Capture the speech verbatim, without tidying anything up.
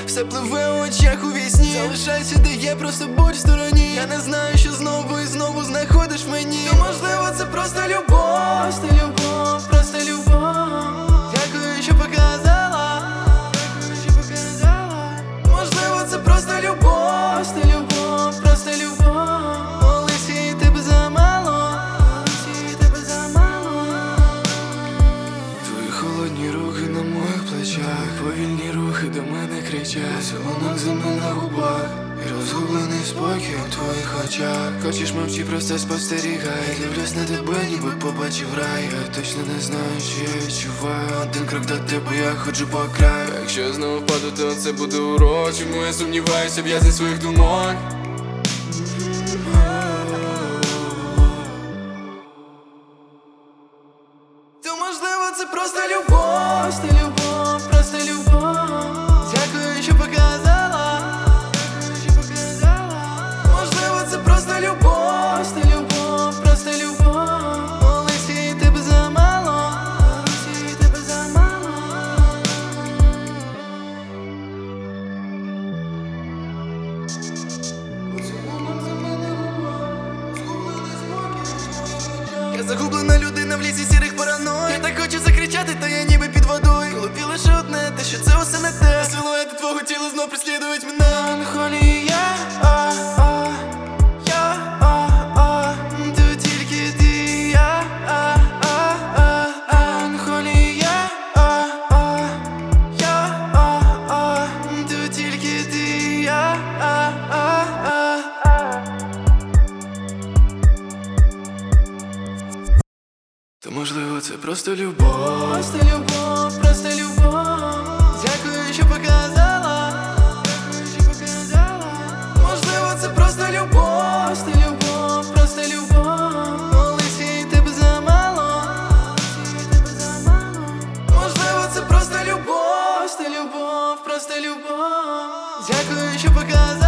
все пливе у очах у вісні. Залишайся, де є, просто будь в стороні. Я не знаю, що знову і знову знаходиш мені. То можливо це просто любов, просто любов, просто любов. Дякую, що показала, дякую, що показала. Можливо це просто любов, просто любов, просто любов. Олесі, тебе замало, Олесі, тебе замало. Твої холодні руки на моїх плечах, повільні рухи до мене кричать, солонок земли на губах і розгублений спокій у твоїх очах. Хочеш мовчи, просто спостерігай. Дивлюсь на тебе, ніби побачив рай. Я точно не знаю, що я відчуваю. Один крок до тебе, я ходжу по краю. Якщо я знову впаду, то це буде урок. Чому я сумніваюся в в'язні своїх думок? То можливо це просто любов, просто любов, просто любов. Дякую, що показала, дякую, що показала. Можливо це просто любов, просто любов, просто любов. Олесі, тебе замало, Олесі, тебе замало. Я загублена людина в лісі сірих параной. Я так хочу закричати, та я ніби під водою. Голові лише одне, те, що це усе не те. Силуети твого тіла знов преслідують мене. Меланхолія, а, а, я, а, а, тут тільки ти, я, а, а, а, а. Меланхолія, а, а, я, а, а, тут тільки ти, я, а, а, а. То можливо це просто любов, просто любов, просто любов. Дякую, що показала, дякую, що показала. Можливо це просто любов, просто любов, просто любов. Олесі, тебе замало, Олесі, тебе замало. Можливо це просто любов, просто любов, просто любов. Дякую, що показала.